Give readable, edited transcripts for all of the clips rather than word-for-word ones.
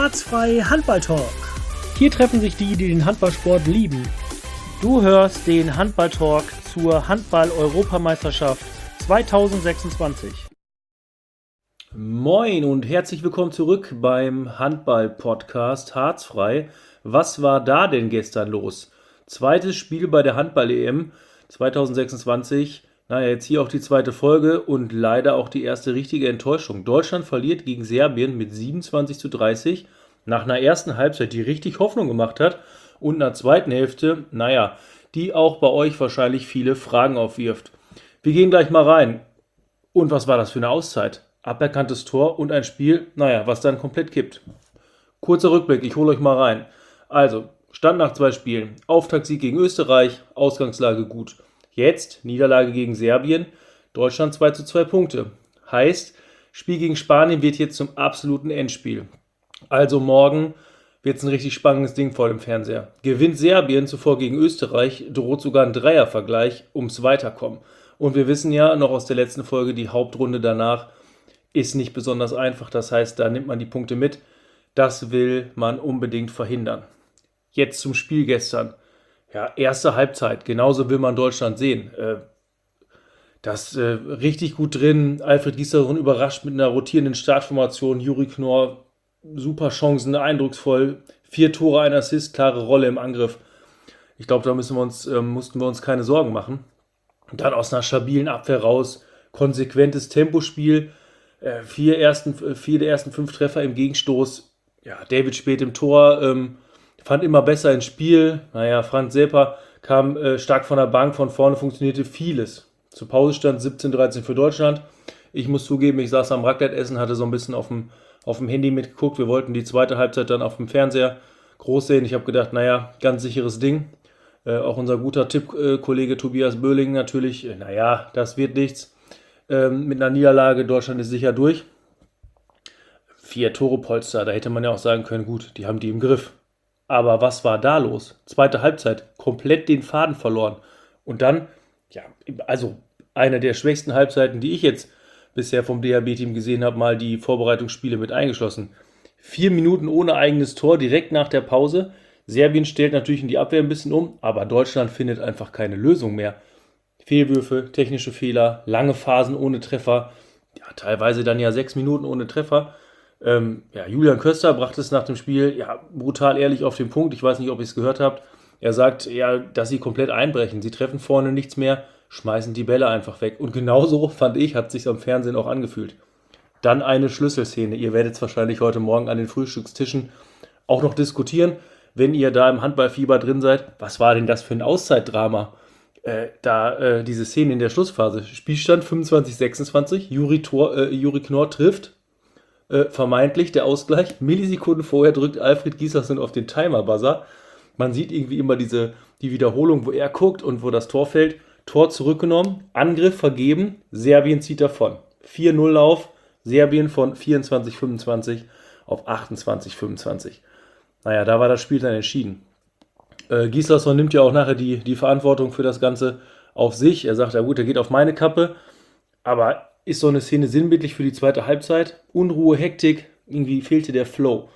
Harzfrei Handball-Talk. Hier treffen sich die den Handballsport lieben. Du hörst den Handball-Talk zur Handball-Europameisterschaft 2026. Moin und herzlich willkommen zurück beim Handball-Podcast Harzfrei. Was war da denn gestern los? Zweites Spiel bei der Handball-EM 2026. Jetzt hier auch die zweite Folge und leider auch die erste richtige Enttäuschung. Deutschland verliert gegen Serbien mit 27:30 nach einer ersten Halbzeit, die richtig Hoffnung gemacht hat, und einer zweiten Hälfte, die auch bei euch wahrscheinlich viele Fragen aufwirft. Wir gehen gleich mal rein. Und was war das für eine Auszeit? Aberkanntes Tor und ein Spiel, was dann komplett kippt. Kurzer Rückblick, ich hole euch mal rein. Also, Stand nach 2 Spielen. Auftaktsieg gegen Österreich, Ausgangslage gut. Jetzt Niederlage gegen Serbien, Deutschland 2:2 Punkte. Heißt, Spiel gegen Spanien wird jetzt zum absoluten Endspiel. Also morgen wird es ein richtig spannendes Ding vor dem Fernseher. Gewinnt Serbien zuvor gegen Österreich, droht sogar ein Dreiervergleich ums Weiterkommen. Und wir wissen ja noch aus der letzten Folge, die Hauptrunde danach ist nicht besonders einfach. Das heißt, da nimmt man die Punkte mit. Das will man unbedingt verhindern. Jetzt zum Spiel gestern. Erste Halbzeit, genauso will man Deutschland sehen. Das richtig gut drin. Alfred Gislason überrascht mit einer rotierenden Startformation. Juri Knorr, super Chancen, eindrucksvoll. 4 Tore, 1 Assist, klare Rolle im Angriff. Ich glaube, da mussten wir uns keine Sorgen machen. Dann aus einer stabilen Abwehr raus. Konsequentes Tempospiel. 4 der ersten 5 Treffer im Gegenstoß. David spät im Tor. Fand immer besser ins Spiel. Franz Selper kam stark von der Bank, von vorne funktionierte vieles. Zur Pause stand 17:13 für Deutschland. Ich muss zugeben, ich saß am Raclette-Essen, hatte so ein bisschen auf dem Handy mitgeguckt. Wir wollten die zweite Halbzeit dann auf dem Fernseher groß sehen. Ich habe gedacht, ganz sicheres Ding. Auch unser guter Tippkollege Tobias Böhling natürlich, das wird nichts. Mit einer Niederlage, Deutschland ist sicher durch. 4 Tore Polster, da hätte man ja auch sagen können, gut, die haben die im Griff. Aber was war da los? Zweite Halbzeit, komplett den Faden verloren. Und dann, eine der schwächsten Halbzeiten, die ich jetzt bisher vom DHB-Team gesehen habe, mal die Vorbereitungsspiele mit eingeschlossen. 4 Minuten ohne eigenes Tor, direkt nach der Pause. Serbien stellt natürlich in die Abwehr ein bisschen um, aber Deutschland findet einfach keine Lösung mehr. Fehlwürfe, technische Fehler, lange Phasen ohne Treffer, teilweise dann 6 Minuten ohne Treffer. Julian Köster brachte es nach dem Spiel brutal ehrlich auf den Punkt. Ich weiß nicht, ob ihr es gehört habt. Er sagt, dass sie komplett einbrechen. Sie treffen vorne nichts mehr, schmeißen die Bälle einfach weg. Und genauso, fand ich, hat es sich am Fernsehen auch angefühlt. Dann eine Schlüsselszene. Ihr werdet es wahrscheinlich heute Morgen an den Frühstückstischen auch noch diskutieren, wenn ihr da im Handballfieber drin seid. Was war denn das für ein Auszeitdrama? Diese Szene in der Schlussphase. Spielstand 25:26. Juri Knorr trifft. Vermeintlich der Ausgleich. Millisekunden vorher drückt Alfred Gislason auf den Timer-Buzzer. Man sieht irgendwie immer die Wiederholung, wo er guckt und wo das Tor fällt. Tor zurückgenommen, Angriff vergeben, Serbien zieht davon. 4:0 Lauf, Serbien von 24:25 auf 28:25. Da war das Spiel dann entschieden. Gislason nimmt ja auch nachher die Verantwortung für das Ganze auf sich. Er sagt, der geht auf meine Kappe, aber ist so eine Szene sinnbildlich für die zweite Halbzeit? Unruhe, Hektik, irgendwie fehlte der Flow.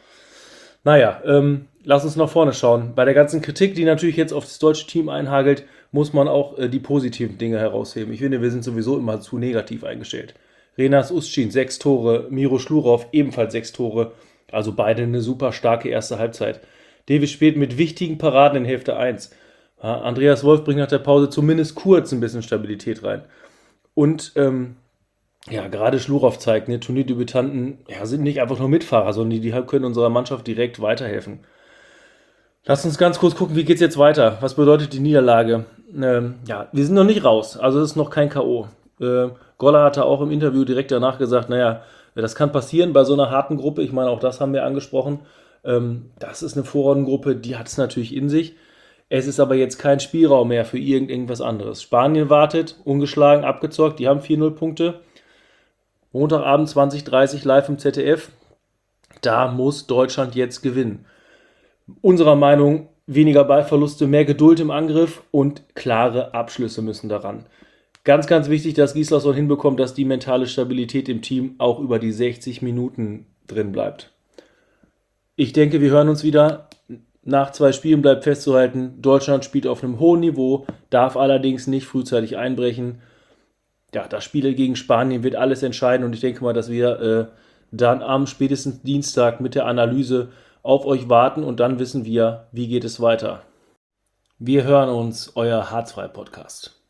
Lass uns nach vorne schauen. Bei der ganzen Kritik, die natürlich jetzt auf das deutsche Team einhagelt, muss man auch die positiven Dinge herausheben. Ich finde, wir sind sowieso immer zu negativ eingestellt. Renas Ustschin 6 Tore, Miro Schlurov ebenfalls 6 Tore. Also beide eine super starke erste Halbzeit. David Speth mit wichtigen Paraden in Hälfte 1. Andreas Wolf bringt nach der Pause zumindest kurz ein bisschen Stabilität rein. Und gerade Schlurov zeigt, Turnierdebütanten sind nicht einfach nur Mitfahrer, sondern die können unserer Mannschaft direkt weiterhelfen. Lasst uns ganz kurz gucken, wie geht es jetzt weiter? Was bedeutet die Niederlage? Wir sind noch nicht raus, also es ist noch kein K.O. Goller hatte auch im Interview direkt danach gesagt, das kann passieren bei so einer harten Gruppe. Ich meine, auch das haben wir angesprochen. Das ist eine Vorrundengruppe, die hat es natürlich in sich. Es ist aber jetzt kein Spielraum mehr für irgendwas anderes. Spanien wartet, ungeschlagen, abgezockt, die haben 4:0 Punkte. Montagabend 20:30 live im ZDF. Da muss Deutschland jetzt gewinnen. Unserer Meinung weniger Ballverluste, mehr Geduld im Angriff und klare Abschlüsse müssen daran. Ganz, ganz wichtig, dass Gislason hinbekommt, dass die mentale Stabilität im Team auch über die 60 Minuten drin bleibt. Ich denke, wir hören uns wieder. Nach 2 Spielen bleibt festzuhalten, Deutschland spielt auf einem hohen Niveau, darf allerdings nicht frühzeitig einbrechen. Ja, das Spiel gegen Spanien wird alles entscheiden und ich denke mal, dass wir dann am spätestens Dienstag mit der Analyse auf euch warten und dann wissen wir, wie geht es weiter. Wir hören uns, euer Harzfrei-Podcast.